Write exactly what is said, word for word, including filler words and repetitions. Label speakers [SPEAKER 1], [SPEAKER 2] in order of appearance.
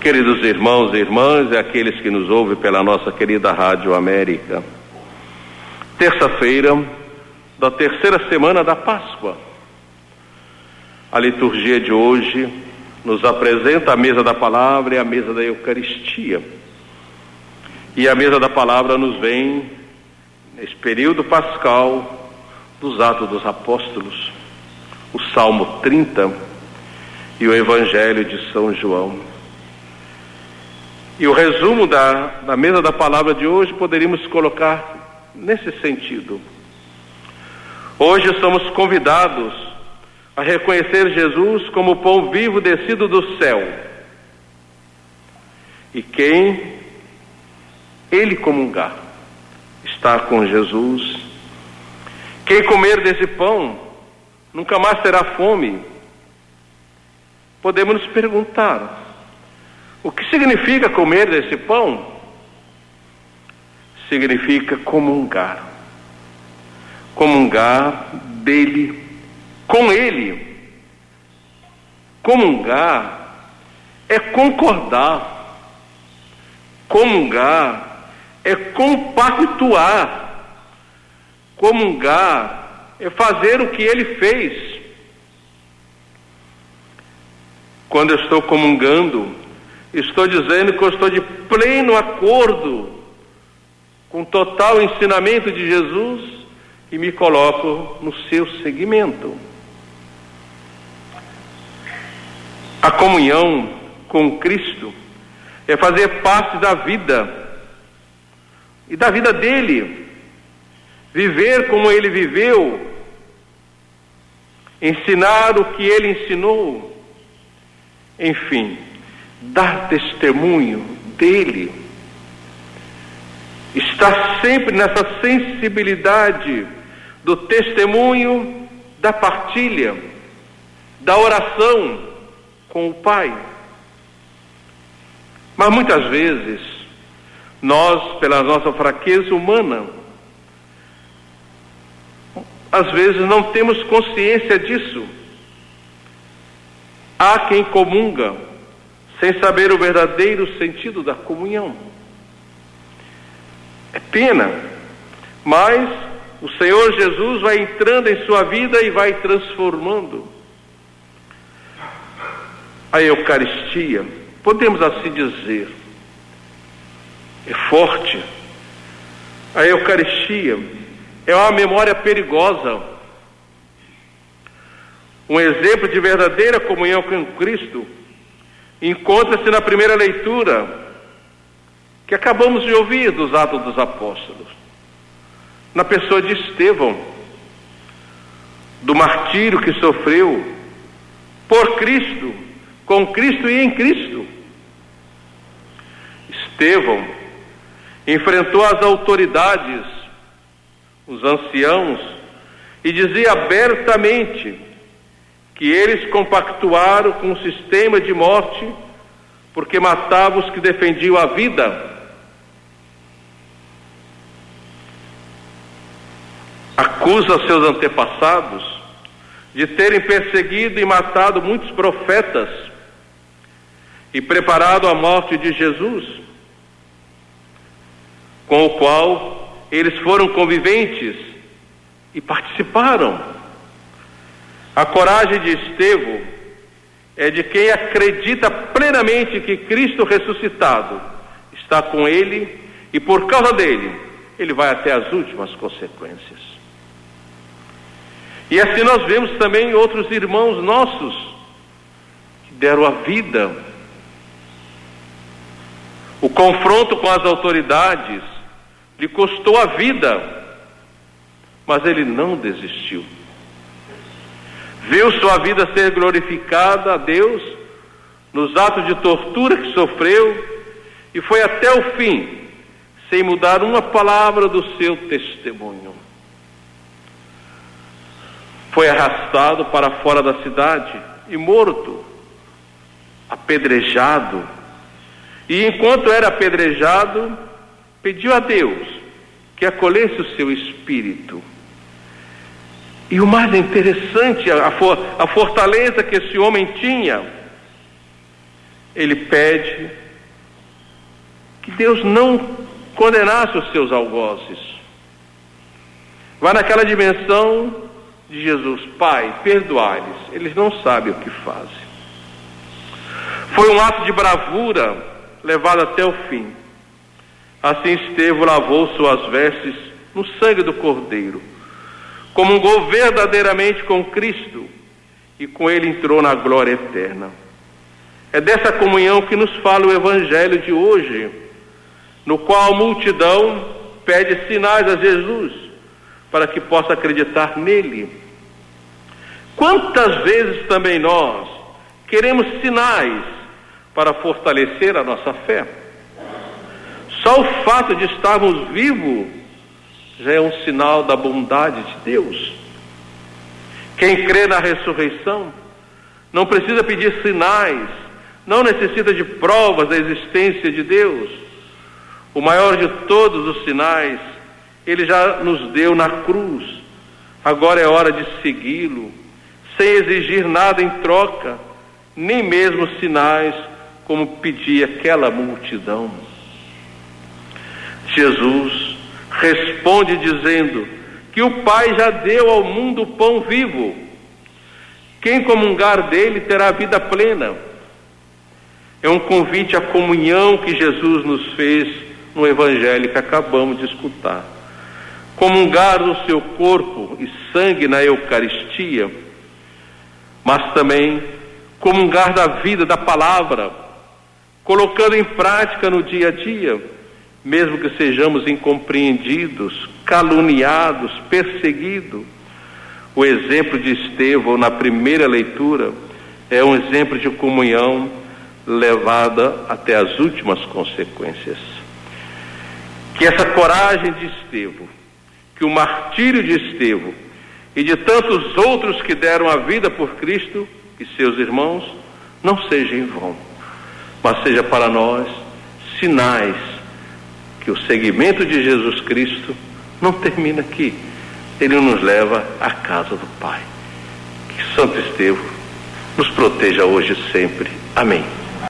[SPEAKER 1] Queridos irmãos e irmãs e aqueles que nos ouvem pela nossa querida Rádio América, terça-feira da terceira semana da Páscoa. A liturgia de hoje nos apresenta a mesa da palavra e a mesa da Eucaristia. E a mesa da palavra nos vem nesse período pascal dos Atos dos Apóstolos, o Salmo trinta e o Evangelho de São João. E o resumo da, da mesa da palavra de hoje poderíamos colocar nesse sentido. Hoje somos convidados a reconhecer Jesus como o pão vivo descido do céu. E quem ele comungar está com Jesus. Quem comer desse pão nunca mais terá fome. Podemos nos perguntar: o que significa comer desse pão? Significa comungar. Comungar dele, com ele. Comungar é concordar. Comungar é compactuar. Comungar é fazer o que ele fez. Quando eu estou comungando, estou dizendo que eu estou de pleno acordo com o total ensinamento de Jesus e me coloco no seu seguimento. A comunhão com Cristo é fazer parte da vida e da vida dele, viver como ele viveu, ensinar o que ele ensinou, enfim, dar testemunho dele, estar sempre nessa sensibilidade do testemunho, da partilha, da oração com o Pai. Mas muitas vezes nós, pela nossa fraqueza humana, às vezes não temos consciência disso. Há quem comunga sem saber o verdadeiro sentido da comunhão. É pena, mas o Senhor Jesus vai entrando em sua vida e vai transformando. A Eucaristia, podemos assim dizer, é forte. A Eucaristia é uma memória perigosa. Um exemplo de verdadeira comunhão com Cristo encontra-se na primeira leitura que acabamos de ouvir dos Atos dos Apóstolos, na pessoa de Estevão, do martírio que sofreu por Cristo, com Cristo e em Cristo. Estevão enfrentou as autoridades, os anciãos, e dizia abertamente que eles compactuaram com o sistema de morte porque matavam os que defendiam a vida. Acusa seus antepassados de terem perseguido e matado muitos profetas e preparado a morte de Jesus, com o qual eles foram conviventes e participaram. A coragem de Estevão é de quem acredita plenamente que Cristo ressuscitado está com ele e por causa dele, ele vai até as últimas consequências. E assim nós vemos também outros irmãos nossos que deram a vida. O confronto com as autoridades lhe custou a vida, mas ele não desistiu. Viu sua vida ser glorificada a Deus nos atos de tortura que sofreu e foi até o fim, sem mudar uma palavra do seu testemunho. Foi arrastado para fora da cidade e morto, apedrejado. E enquanto era apedrejado, pediu a Deus que acolhesse o seu espírito. E o mais interessante, a, for, a fortaleza que esse homem tinha, ele pede que Deus não condenasse os seus algozes. Vai naquela dimensão de Jesus: Pai, perdoai-lhes, eles não sabem o que fazem. Foi um ato de bravura levado até o fim. Assim Estevão lavou suas vestes no sangue do Cordeiro, comungou verdadeiramente com Cristo e com ele entrou na glória eterna. É dessa comunhão que nos fala o Evangelho de hoje, no qual a multidão pede sinais a Jesus para que possa acreditar nele. Quantas vezes também nós queremos sinais para fortalecer a nossa fé? Só o fato de estarmos vivos já é um sinal da bondade de Deus. Quem crê na ressurreição não precisa pedir sinais, não necessita de provas da existência de Deus. O maior de todos os sinais ele já nos deu na cruz. Agora é hora de segui-lo, sem exigir nada em troca, nem mesmo sinais como pedia aquela multidão. Jesus responde dizendo que o Pai já deu ao mundo o pão vivo. Quem comungar dele terá vida plena. É um convite à comunhão que Jesus nos fez no Evangelho que acabamos de escutar. Comungar do seu corpo e sangue na Eucaristia, mas também comungar da vida, da palavra, colocando em prática no dia a dia, mesmo que sejamos incompreendidos, caluniados, perseguidos. O exemplo de Estevão na primeira leitura é um exemplo de comunhão levada até as últimas consequências. Que essa coragem de Estevão, que o martírio de Estevão e de tantos outros que deram a vida por Cristo e seus irmãos não seja em vão, mas seja para nós sinais que o seguimento de Jesus Cristo não termina aqui. Ele nos leva à casa do Pai. Que Santo Estevão nos proteja hoje e sempre. Amém.